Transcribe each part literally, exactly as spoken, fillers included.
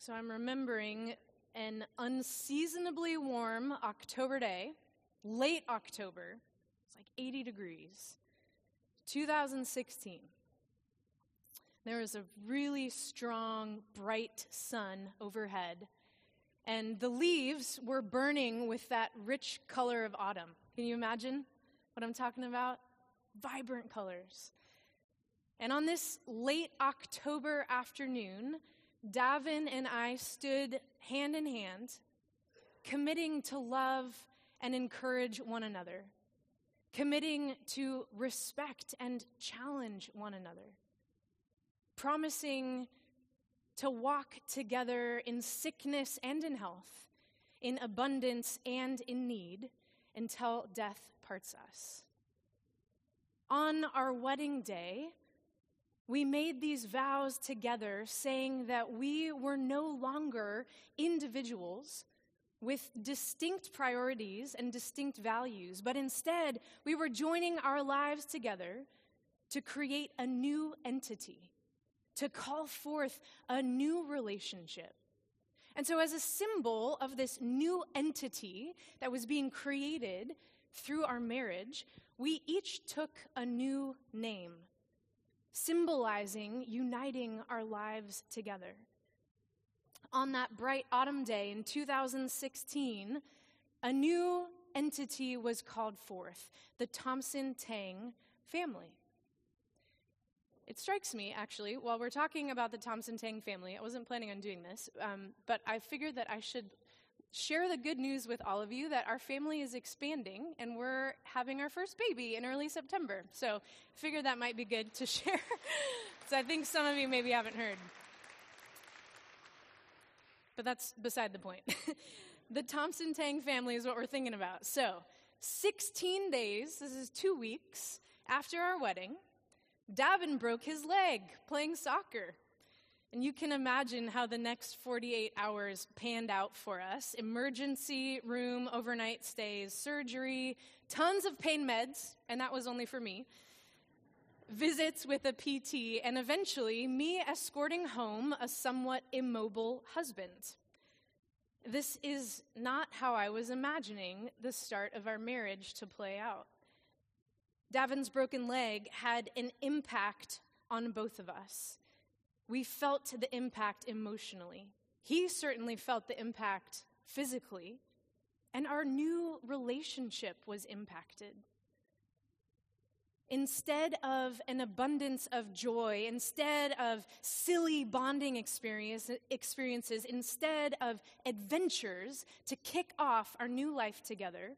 So I'm remembering an unseasonably warm October day, late October. It's like eighty degrees. two thousand sixteen. There was a really strong, bright sun overhead, and the leaves were burning with that rich color of autumn. Can you imagine what I'm talking about? Vibrant colors. And on this late October afternoon, Davin and I stood hand in hand, committing to love and encourage one another, committing to respect and challenge one another, promising to walk together in sickness and in health, in abundance and in need, until death parts us. On our wedding day, we made these vows together, saying that we were no longer individuals with distinct priorities and distinct values, but instead we were joining our lives together to create a new entity, to call forth a new relationship. And so as a symbol of this new entity that was being created through our marriage, we each took a new name, symbolizing uniting our lives together. On that bright autumn day in two thousand sixteen, a new entity was called forth, the Thompson Tang family. It strikes me, actually, while we're talking about the Thompson Tang family, I wasn't planning on doing this, um, but I figured that I should share the good news with all of you that our family is expanding and we're having our first baby in early September. So I figured that might be good to share. So I think some of you maybe haven't heard. But that's beside the point. The Thompson Tang family is what we're thinking about. So sixteen days, this is two weeks, after our wedding, Davin broke his leg playing soccer. And you can imagine how the next forty-eight hours panned out for us. Emergency room, overnight stays, surgery, tons of pain meds, and that was only for me, visits with a P T, and eventually me escorting home a somewhat immobile husband. This is not how I was imagining the start of our marriage to play out. Davin's broken leg had an impact on both of us. We felt the impact emotionally. He certainly felt the impact physically, and our new relationship was impacted. Instead of an abundance of joy, instead of silly bonding experience, experiences, instead of adventures to kick off our new life together,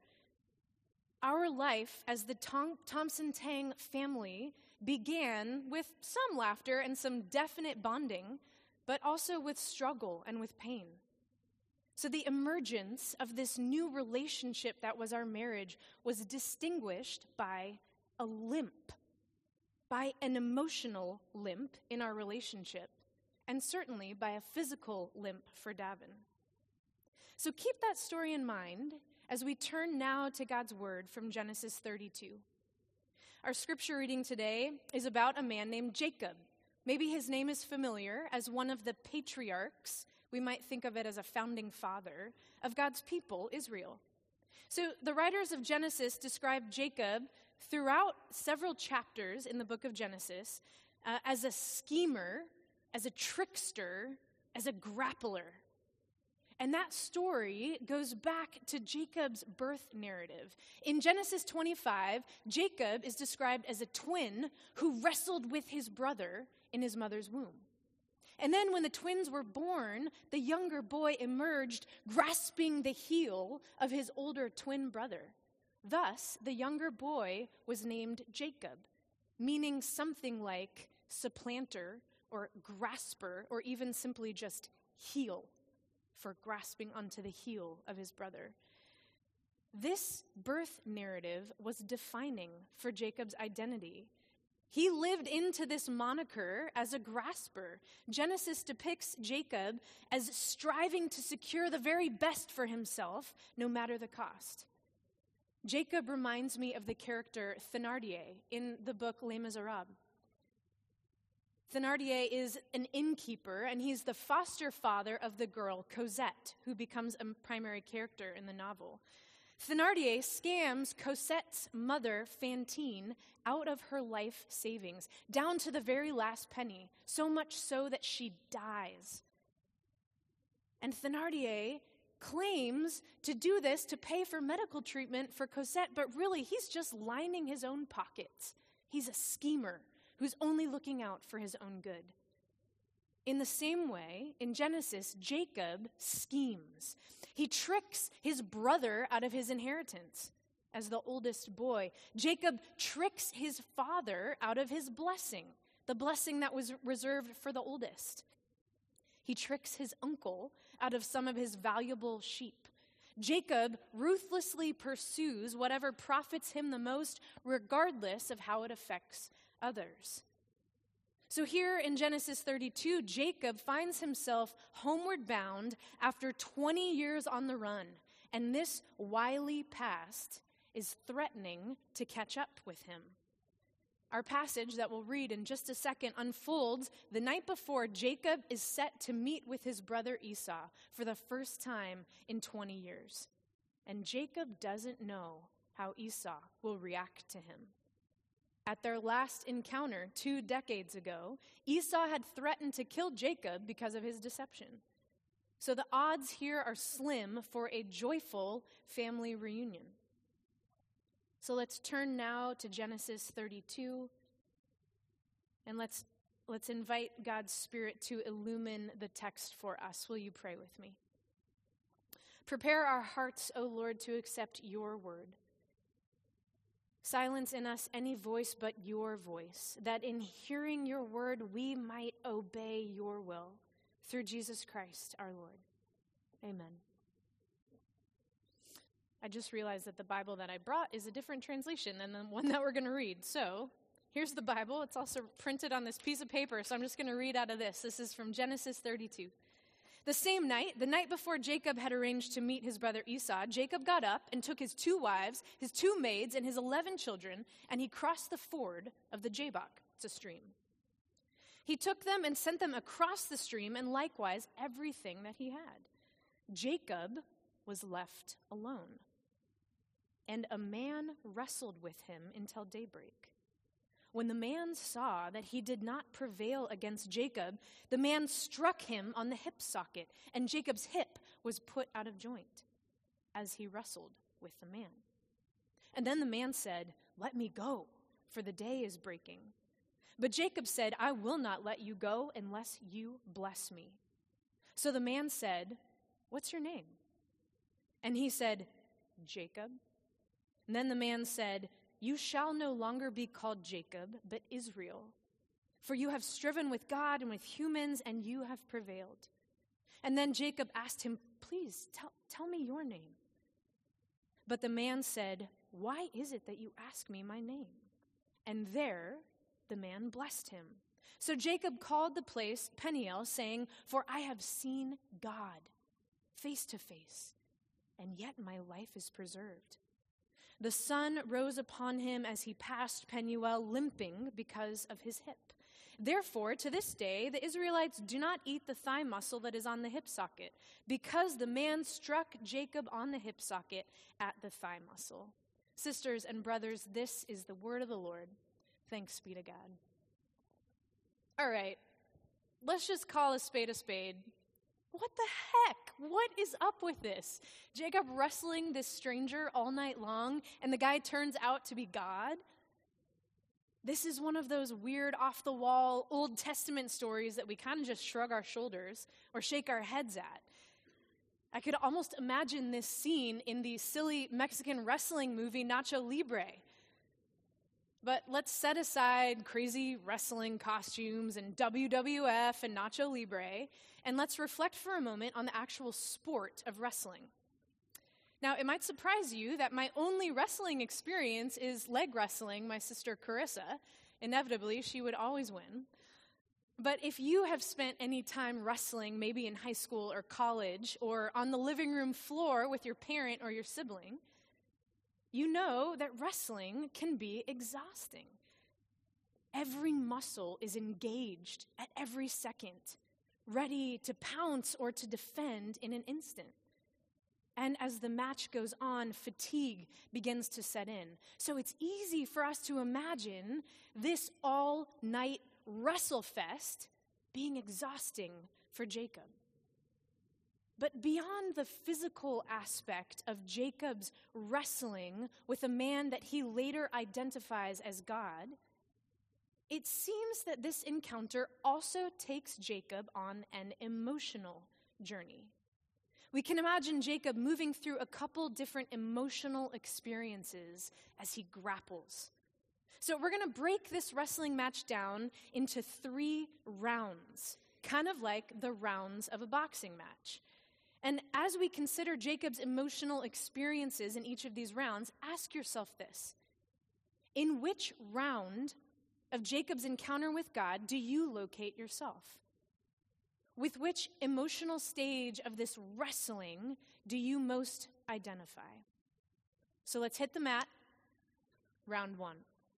our life as the Tom- Thompson Tang family began with some laughter and some definite bonding, but also with struggle and with pain. So the emergence of this new relationship that was our marriage was distinguished by a limp, by an emotional limp in our relationship, and certainly by a physical limp for Davin. So keep that story in mind as we turn now to God's word from Genesis thirty-two. Our scripture reading today is about a man named Jacob. Maybe his name is familiar as one of the patriarchs. We might think of it as a founding father of God's people, Israel. So the writers of Genesis describe Jacob throughout several chapters in the book of Genesis uh, as a schemer, as a trickster, as a grappler. And that story goes back to Jacob's birth narrative. In Genesis twenty-five, Jacob is described as a twin who wrestled with his brother in his mother's womb. And then when the twins were born, the younger boy emerged grasping the heel of his older twin brother. Thus, the younger boy was named Jacob, meaning something like supplanter or grasper, or even simply just heel, for grasping onto the heel of his brother. This birth narrative was defining for Jacob's identity. He lived into this moniker as a grasper. Genesis depicts Jacob as striving to secure the very best for himself, no matter the cost. Jacob reminds me of the character Thénardier in the book Les Miserables. Thénardier is an innkeeper, and he's the foster father of the girl Cosette, who becomes a primary character in the novel. Thénardier scams Cosette's mother, Fantine, out of her life savings, down to the very last penny, so much so that she dies. And Thénardier claims to do this to pay for medical treatment for Cosette, but really he's just lining his own pockets. He's a schemer who's only looking out for his own good. In the same way, in Genesis, Jacob schemes. He tricks his brother out of his inheritance as the oldest boy. Jacob tricks his father out of his blessing, the blessing that was reserved for the oldest. He tricks his uncle out of some of his valuable sheep. Jacob ruthlessly pursues whatever profits him the most, regardless of how it affects others. So here in Genesis thirty-two, Jacob finds himself homeward bound after twenty years on the run, and this wily past is threatening to catch up with him. Our passage that we'll read in just a second unfolds the night before Jacob is set to meet with his brother Esau for the first time in twenty years. And Jacob doesn't know how Esau will react to him. At their last encounter two decades ago, Esau had threatened to kill Jacob because of his deception. So the odds here are slim for a joyful family reunion. So let's turn now to Genesis thirty-two, and let's, let's invite God's Spirit to illumine the text for us. Will you pray with me? Prepare our hearts, O Lord, to accept your word. Silence in us any voice but your voice, that in hearing your word we might obey your will. Through Jesus Christ our Lord. Amen. I just realized that the Bible that I brought is a different translation than the one that we're going to read. So here's the Bible. It's also printed on this piece of paper, so I'm just going to read out of this. This is from Genesis thirty-two. The same night, the night before Jacob had arranged to meet his brother Esau, Jacob got up and took his two wives, his two maids, and his eleven children, and he crossed the ford of the Jabbok. It's a stream. He took them and sent them across the stream, and likewise everything that he had. Jacob was left alone, and a man wrestled with him until daybreak. When the man saw that he did not prevail against Jacob, the man struck him on the hip socket, and Jacob's hip was put out of joint as he wrestled with the man. And then the man said, "Let me go, for the day is breaking." But Jacob said, "I will not let you go unless you bless me." So the man said, "What's your name?" And he said, "Jacob." And then the man said, "You shall no longer be called Jacob, but Israel. For you have striven with God and with humans, and you have prevailed." And then Jacob asked him, "Please, tell, tell me your name." But the man said, "Why is it that you ask me my name?" And there the man blessed him. So Jacob called the place Peniel, saying, "For I have seen God face to face, and yet my life is preserved." The sun rose upon him as he passed Penuel, limping because of his hip. Therefore, to this day, the Israelites do not eat the thigh muscle that is on the hip socket, because the man struck Jacob on the hip socket at the thigh muscle. Sisters and brothers, this is the word of the Lord. Thanks be to God. All right, let's just call a spade a spade. What the heck? What is up with this? Jacob wrestling this stranger all night long, and the guy turns out to be God? This is one of those weird, off-the-wall, Old Testament stories that we kind of just shrug our shoulders or shake our heads at. I could almost imagine this scene in the silly Mexican wrestling movie Nacho Libre. But let's set aside crazy wrestling costumes and W W F and Nacho Libre, and let's reflect for a moment on the actual sport of wrestling. Now, it might surprise you that my only wrestling experience is leg wrestling my sister Carissa. Inevitably, she would always win. But if you have spent any time wrestling, maybe in high school or college, or on the living room floor with your parent or your sibling, you know that wrestling can be exhausting. Every muscle is engaged at every second, ready to pounce or to defend in an instant. And as the match goes on, fatigue begins to set in. So it's easy for us to imagine this all-night wrestle fest being exhausting for Jacob. But beyond the physical aspect of Jacob's wrestling with a man that he later identifies as God, it seems that this encounter also takes Jacob on an emotional journey. We can imagine Jacob moving through a couple different emotional experiences as he grapples. So we're going to break this wrestling match down into three rounds, kind of like the rounds of a boxing match. And as we consider Jacob's emotional experiences in each of these rounds, ask yourself this: in which round of Jacob's encounter with God do you locate yourself? With which emotional stage of this wrestling do you most identify? So let's hit the mat. Round one.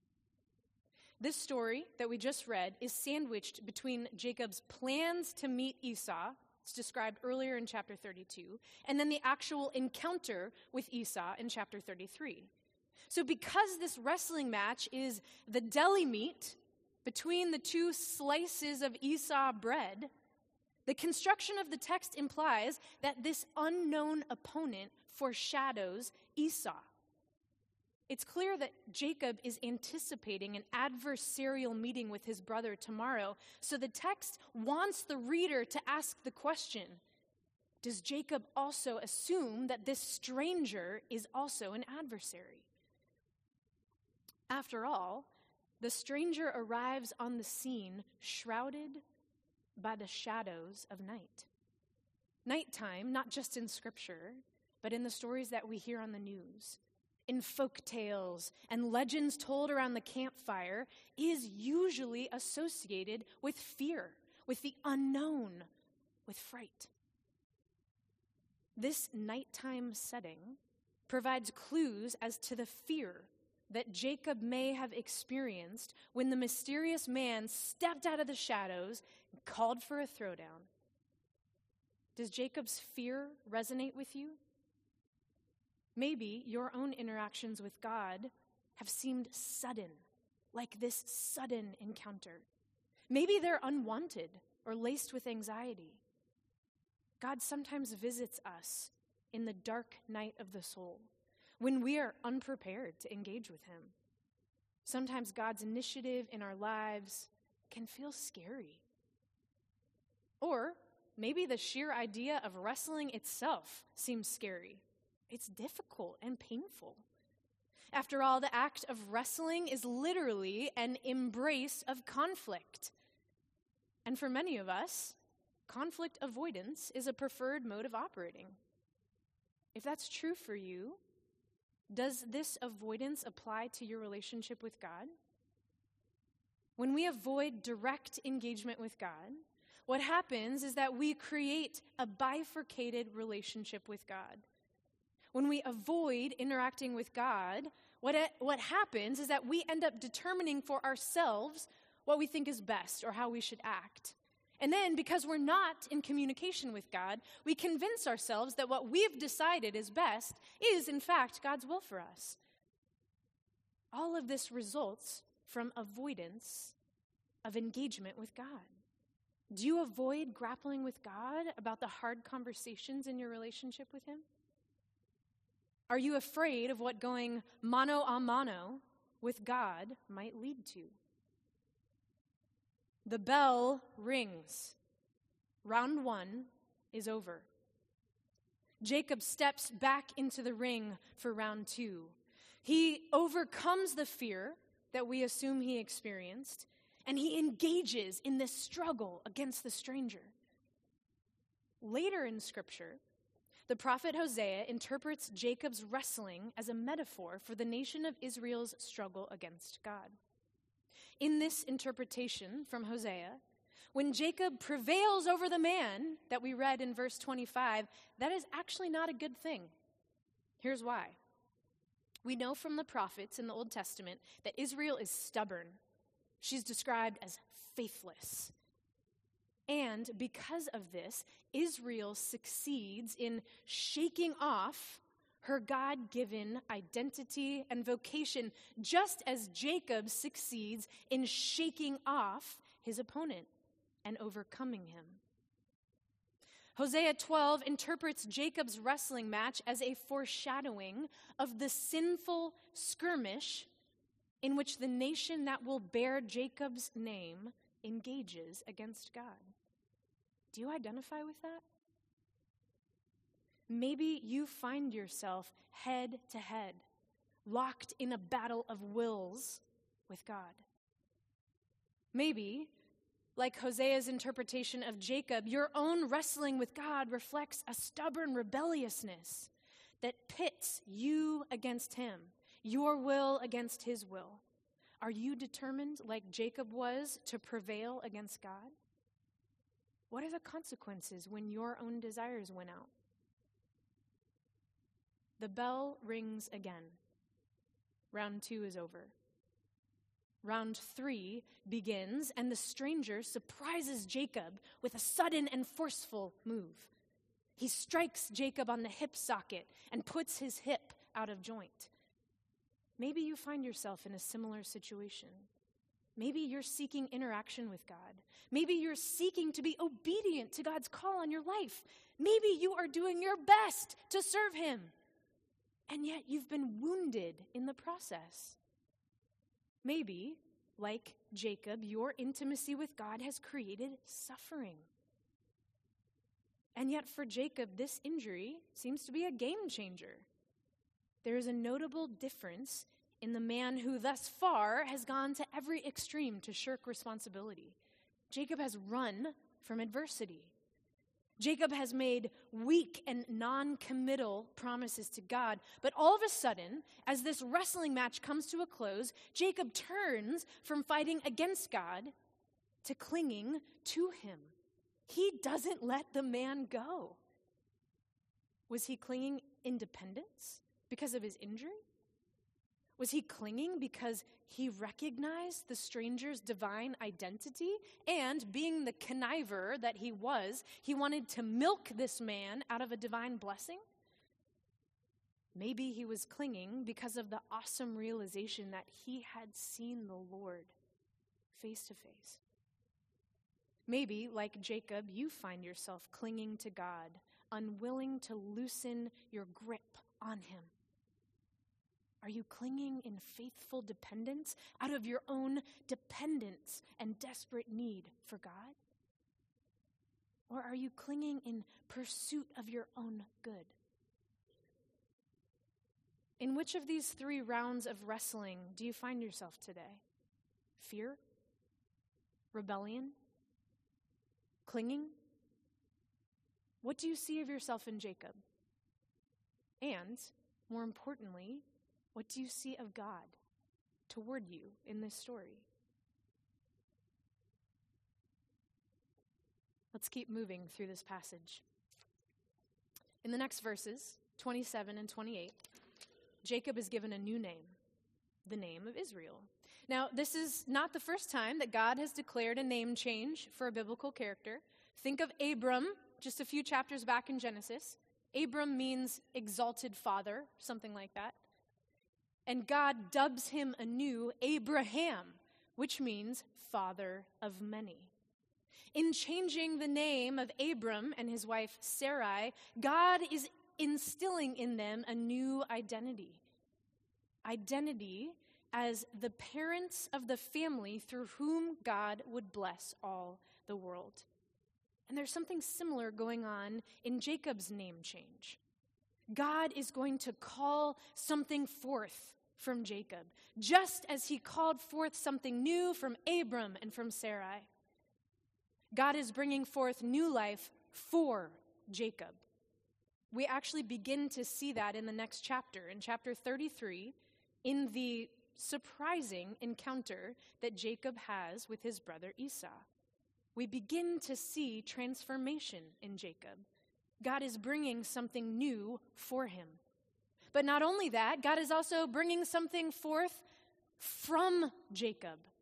This story that we just read is sandwiched between Jacob's plans to meet Esau, it's described earlier in chapter thirty-two, and then the actual encounter with Esau in chapter thirty-three. So because this wrestling match is the deli meat between the two slices of Esau bread, the construction of the text implies that this unknown opponent foreshadows Esau. It's clear that Jacob is anticipating an adversarial meeting with his brother tomorrow, so the text wants the reader to ask the question: does Jacob also assume that this stranger is also an adversary? After all, the stranger arrives on the scene shrouded by the shadows of night. Nighttime, not just in Scripture, but in the stories that we hear on the news, in folk tales and legends told around the campfire, is usually associated with fear, with the unknown, with fright. This nighttime setting provides clues as to the fear that Jacob may have experienced when the mysterious man stepped out of the shadows and called for a throwdown. Does Jacob's fear resonate with you? Maybe your own interactions with God have seemed sudden, like this sudden encounter. Maybe they're unwanted or laced with anxiety. God sometimes visits us in the dark night of the soul, when we are unprepared to engage with him. Sometimes God's initiative in our lives can feel scary. Or maybe the sheer idea of wrestling itself seems scary. It's difficult and painful. After all, the act of wrestling is literally an embrace of conflict. And for many of us, conflict avoidance is a preferred mode of operating. If that's true for you, does this avoidance apply to your relationship with God? When we avoid direct engagement with God, what happens is that we create a bifurcated relationship with God. When we avoid interacting with God, what, it, what happens is that we end up determining for ourselves what we think is best or how we should act. And then, because we're not in communication with God, we convince ourselves that what we've decided is best is, in fact, God's will for us. All of this results from avoidance of engagement with God. Do you avoid grappling with God about the hard conversations in your relationship with him? Are you afraid of what going mano a mano with God might lead to? The bell rings. Round one is over. Jacob steps back into the ring for round two. He overcomes the fear that we assume he experienced, and he engages in this struggle against the stranger. Later in Scripture, the prophet Hosea interprets Jacob's wrestling as a metaphor for the nation of Israel's struggle against God. In this interpretation from Hosea, when Jacob prevails over the man that we read in verse twenty-five, that is actually not a good thing. Here's why. We know from the prophets in the Old Testament that Israel is stubborn. She's described as faithless. And because of this, Israel succeeds in shaking off her God-given identity and vocation, just as Jacob succeeds in shaking off his opponent and overcoming him. Hosea twelve interprets Jacob's wrestling match as a foreshadowing of the sinful skirmish in which the nation that will bear Jacob's name engages against God. Do you identify with that? Maybe you find yourself head to head, locked in a battle of wills with God. Maybe, like Hosea's interpretation of Jacob, your own wrestling with God reflects a stubborn rebelliousness that pits you against him, your will against his will. Are you determined, like Jacob was, to prevail against God? What are the consequences when your own desires win out? The bell rings again. Round two is over. Round three begins, and the stranger surprises Jacob with a sudden and forceful move. He strikes Jacob on the hip socket and puts his hip out of joint. Maybe you find yourself in a similar situation. Maybe you're seeking interaction with God. Maybe you're seeking to be obedient to God's call on your life. Maybe you are doing your best to serve him, and yet you've been wounded in the process. Maybe, like Jacob, your intimacy with God has created suffering. And yet for Jacob, this injury seems to be a game changer. There is a notable difference in the man who thus far has gone to every extreme to shirk responsibility. Jacob has run from adversity. Jacob has made weak and non-committal promises to God, but all of a sudden, as this wrestling match comes to a close, Jacob turns from fighting against God to clinging to him. He doesn't let the man go. Was he clinging in dependence because of his injury? Was he clinging because he recognized the stranger's divine identity? And being the conniver that he was, he wanted to milk this man out of a divine blessing? Maybe he was clinging because of the awesome realization that he had seen the Lord face to face. Maybe, like Jacob, you find yourself clinging to God, unwilling to loosen your grip on him. Are you clinging in faithful dependence out of your own dependence and desperate need for God? Or are you clinging in pursuit of your own good? In which of these three rounds of wrestling do you find yourself today? Fear? Rebellion? Clinging? What do you see of yourself in Jacob? And, more importantly, what do you see of God toward you in this story? Let's keep moving through this passage. In the next verses, twenty-seven and twenty-eight, Jacob is given a new name, the name of Israel. Now, this is not the first time that God has declared a name change for a biblical character. Think of Abram, just a few chapters back in Genesis. Abram means exalted father, something like that. And God dubs him anew Abraham, which means father of many. In changing the name of Abram and his wife Sarai, God is instilling in them a new identity. Identity as the parents of the family through whom God would bless all the world. And there's something similar going on in Jacob's name change. God is going to call something forth from Jacob, just as he called forth something new from Abram and from Sarai. God is bringing forth new life for Jacob. We actually begin to see that in the next chapter, in chapter thirty-three, in the surprising encounter that Jacob has with his brother Esau. We begin to see transformation in Jacob. God is bringing something new for him. But not only that, God is also bringing something forth from Jacob,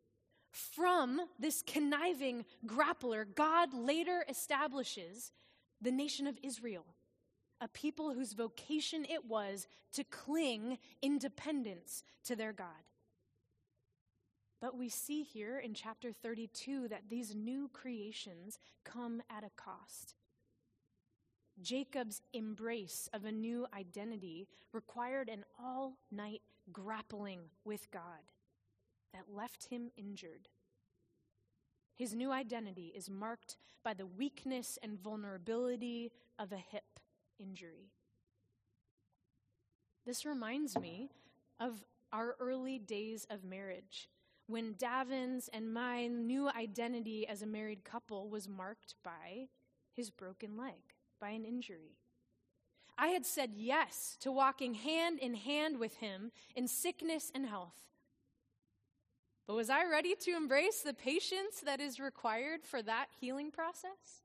From this conniving grappler, God later establishes the nation of Israel, a people whose vocation it was to cling in dependence to their God. But we see here in chapter thirty-two that these new creations come at a cost. Jacob's embrace of a new identity required an all-night grappling with God that left him injured. His new identity is marked by the weakness and vulnerability of a hip injury. This reminds me of our early days of marriage, when Davin's and my new identity as a married couple was marked by his broken leg, by an injury. I had said yes to walking hand in hand with him in sickness and health. But was I ready to embrace the patience that is required for that healing process?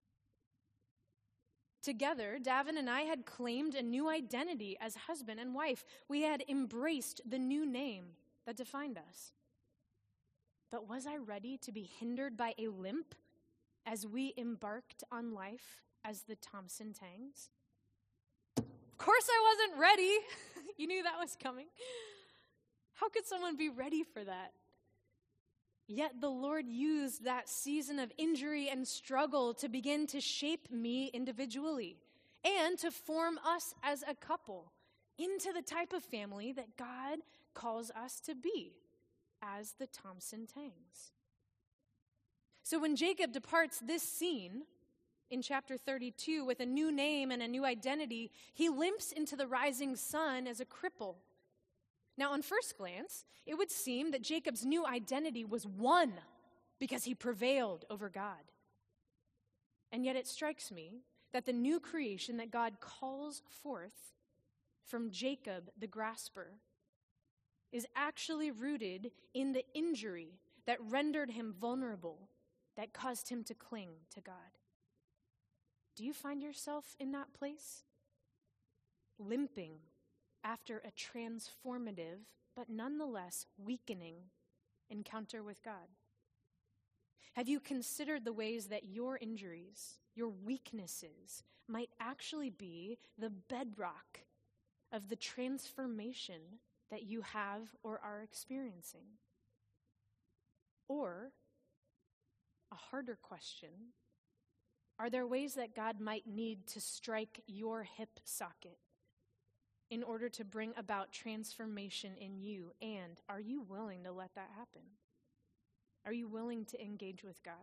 Together, Davin and I had claimed a new identity as husband and wife. We had embraced the new name that defined us. But was I ready to be hindered by a limp as we embarked on life as the Thompson Tangs? Of course I wasn't ready. You knew that was coming. How could someone be ready for that? Yet the Lord used that season of injury and struggle to begin to shape me individually and to form us as a couple into the type of family that God calls us to be as the Thompson Tangs. So when Jacob departs this scene in chapter thirty-two with a new name and a new identity, he limps into the rising sun as a cripple. Now, on first glance, it would seem that Jacob's new identity was won because he prevailed over God. And yet it strikes me that the new creation that God calls forth from Jacob the grasper is actually rooted in the injury that rendered him vulnerable, that caused him to cling to God. Do you find yourself in that place? Limping after a transformative, but nonetheless weakening encounter with God? Have you considered the ways that your injuries, your weaknesses, might actually be the bedrock of the transformation that you have or are experiencing? Or, a harder question, are there ways that God might need to strike your hip socket in order to bring about transformation in you? And are you willing to let that happen? Are you willing to engage with God?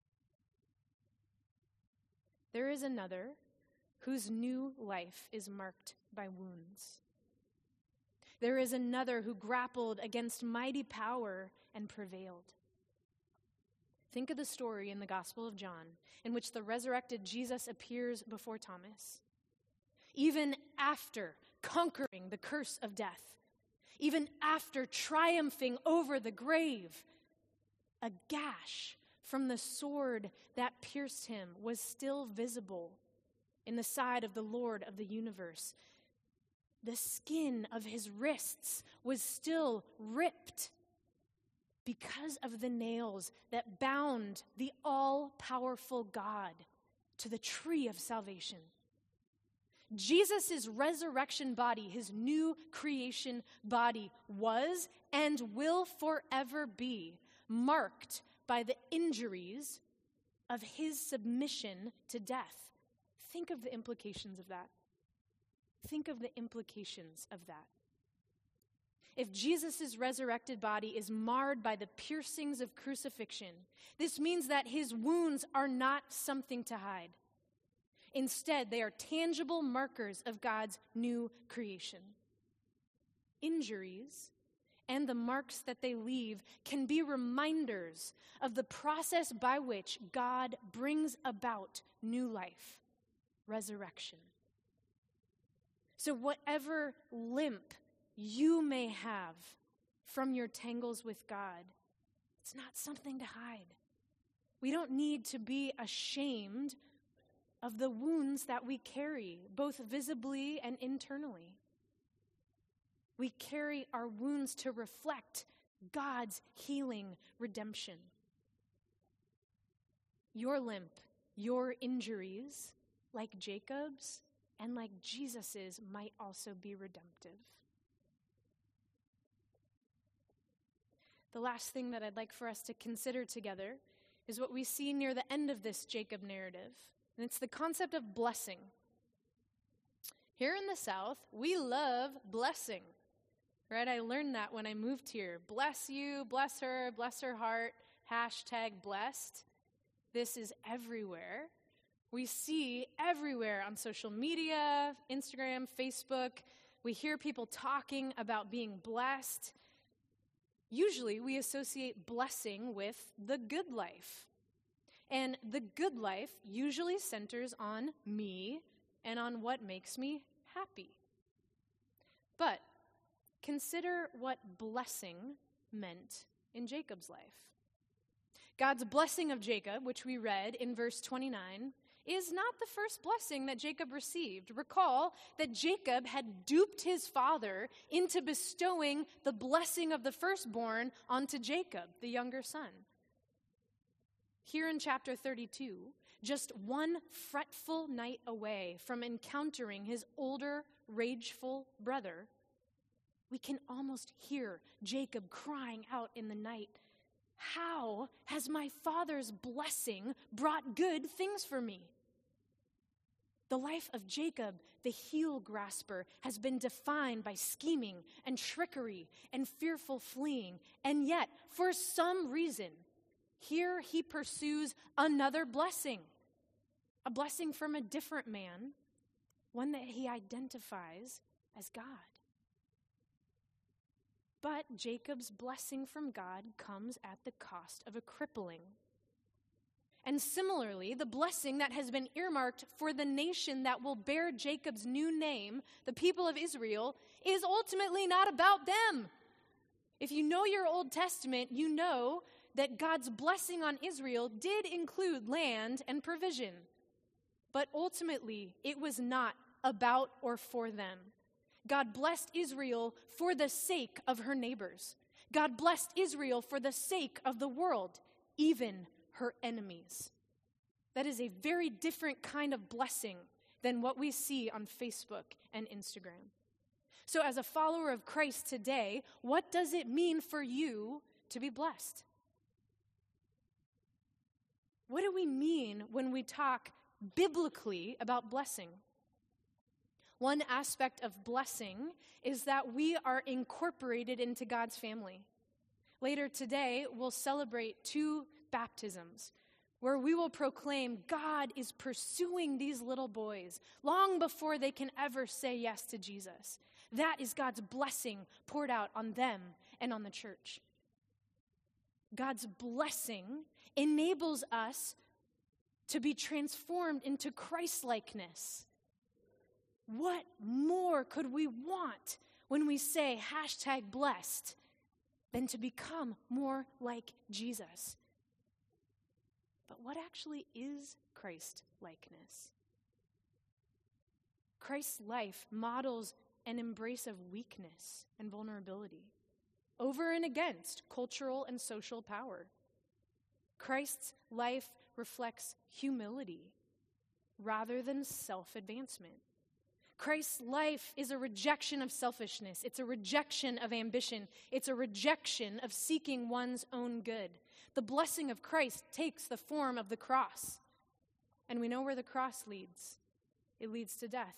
There is another whose new life is marked by wounds. There is another who grappled against mighty power and prevailed. Think of the story in the Gospel of John, in which the resurrected Jesus appears before Thomas. Even after conquering the curse of death, even after triumphing over the grave, a gash from the sword that pierced him was still visible in the side of the Lord of the universe. The skin of his wrists was still ripped because of the nails that bound the all-powerful God to the tree of salvation. Jesus' resurrection body, his new creation body, was and will forever be marked by the injuries of his submission to death. Think of the implications of that. Think of the implications of that. If Jesus' resurrected body is marred by the piercings of crucifixion, this means that his wounds are not something to hide. Instead, they are tangible markers of God's new creation. Injuries and the marks that they leave can be reminders of the process by which God brings about new life, resurrection. So whatever limp you may have from your tangles with God, it's not something to hide. We don't need to be ashamed of the wounds that we carry, both visibly and internally. We carry our wounds to reflect God's healing redemption. Your limp, your injuries, like Jacob's and like Jesus's, might also be redemptive. The last thing that I'd like for us to consider together is what we see near the end of this Jacob narrative, and it's the concept of blessing. Here in the South, we love blessing, right? I learned that when I moved here. Bless you, bless her, bless her heart, hashtag blessed. This is everywhere. We see everywhere on social media, Instagram, Facebook. We hear people talking about being blessed. Usually we associate blessing with the good life. And the good life usually centers on me and on what makes me happy. But consider what blessing meant in Jacob's life. God's blessing of Jacob, which we read in verse twenty-nine, is not the first blessing that Jacob received. Recall that Jacob had duped his father into bestowing the blessing of the firstborn onto Jacob, the younger son. Here in chapter thirty-two, just one fretful night away from encountering his older, rageful brother, we can almost hear Jacob crying out in the night, "How has my father's blessing brought good things for me?" The life of Jacob, the heel grasper, has been defined by scheming and trickery and fearful fleeing. And yet, for some reason, here he pursues another blessing, a blessing from a different man, one that he identifies as God. But Jacob's blessing from God comes at the cost of a crippling. And similarly, the blessing that has been earmarked for the nation that will bear Jacob's new name, the people of Israel, is ultimately not about them. If you know your Old Testament, you know that God's blessing on Israel did include land and provision. But ultimately, it was not about or for them. God blessed Israel for the sake of her neighbors. God blessed Israel for the sake of the world, even her enemies. That is a very different kind of blessing than what we see on Facebook and Instagram. So as a follower of Christ today, what does it mean for you to be blessed? What do we mean when we talk biblically about blessing? One aspect of blessing is that we are incorporated into God's family. Later today, we'll celebrate two baptisms where we will proclaim God is pursuing these little boys long before they can ever say yes to Jesus. That is God's blessing poured out on them and on the church. God's blessing enables us to be transformed into Christ-likeness. What more could we want when we say hashtag blessed than to become more like Jesus? But what actually is Christ-likeness? Christ's life models an embrace of weakness and vulnerability over and against cultural and social power. Christ's life reflects humility rather than self-advancement. Christ's life is a rejection of selfishness. It's a rejection of ambition. It's a rejection of seeking one's own good. The blessing of Christ takes the form of the cross. And we know where the cross leads. It leads to death.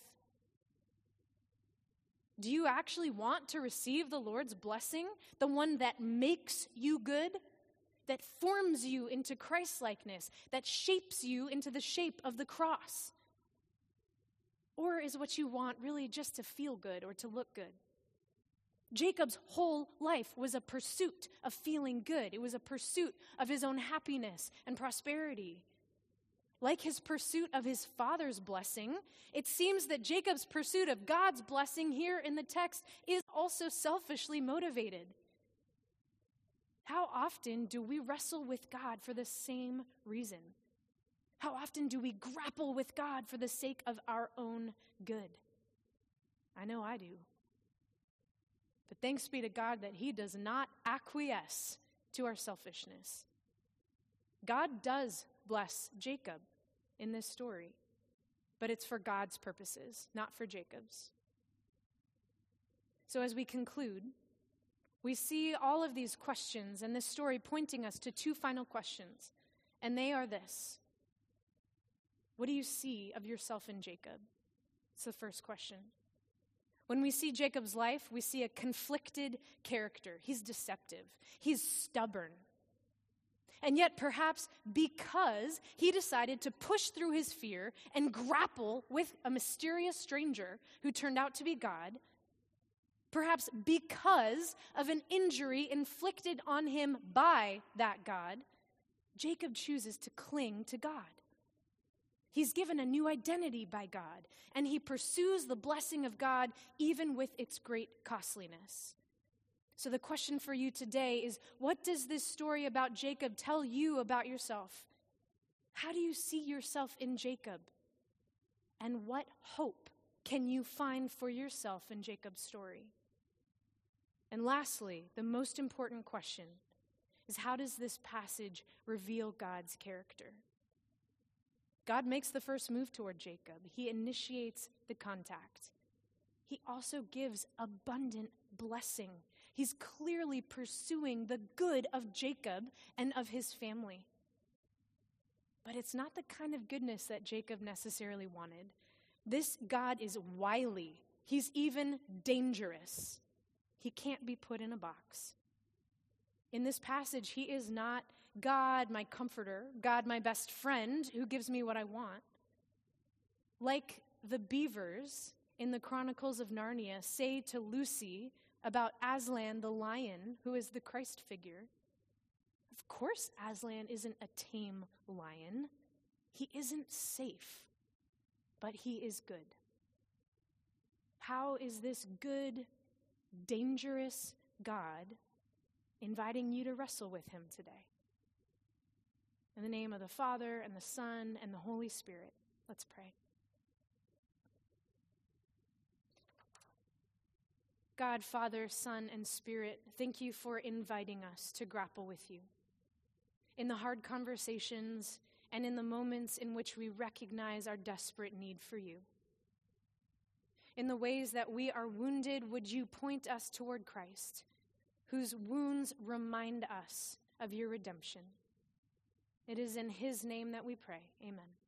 Do you actually want to receive the Lord's blessing, the one that makes you good, that forms you into Christ-likeness, that shapes you into the shape of the cross? Or is what you want really just to feel good or to look good? Jacob's whole life was a pursuit of feeling good. It was a pursuit of his own happiness and prosperity. Like his pursuit of his father's blessing, it seems that Jacob's pursuit of God's blessing here in the text is also selfishly motivated. How often do we wrestle with God for the same reason? How often do we grapple with God for the sake of our own good? I know I do. But thanks be to God that he does not acquiesce to our selfishness. God does bless Jacob in this story, but it's for God's purposes, not for Jacob's. So as we conclude, we see all of these questions and this story pointing us to two final questions, and they are this. What do you see of yourself in Jacob? It's the first question. When we see Jacob's life, we see a conflicted character. He's deceptive. He's stubborn. And yet, perhaps because he decided to push through his fear and grapple with a mysterious stranger who turned out to be God, perhaps because of an injury inflicted on him by that God, Jacob chooses to cling to God. He's given a new identity by God, and he pursues the blessing of God even with its great costliness. So the question for you today is, what does this story about Jacob tell you about yourself? How do you see yourself in Jacob? And what hope can you find for yourself in Jacob's story? And lastly, the most important question is, how does this passage reveal God's character? God makes the first move toward Jacob. He initiates the contact. He also gives abundant blessing. He's clearly pursuing the good of Jacob and of his family. But it's not the kind of goodness that Jacob necessarily wanted. This God is wily. He's even dangerous. He can't be put in a box. In this passage, he is not God, my comforter, God, my best friend, who gives me what I want. Like the beavers in the Chronicles of Narnia say to Lucy about Aslan the lion, who is the Christ figure. Of course, Aslan isn't a tame lion. He isn't safe, but he is good. How is this good, dangerous God inviting you to wrestle with him today? In the name of the Father, and the Son, and the Holy Spirit, let's pray. God, Father, Son, and Spirit, thank you for inviting us to grapple with you. In the hard conversations and in the moments in which we recognize our desperate need for you. In the ways that we are wounded, would you point us toward Christ, whose wounds remind us of your redemption. It is in his name that we pray. Amen.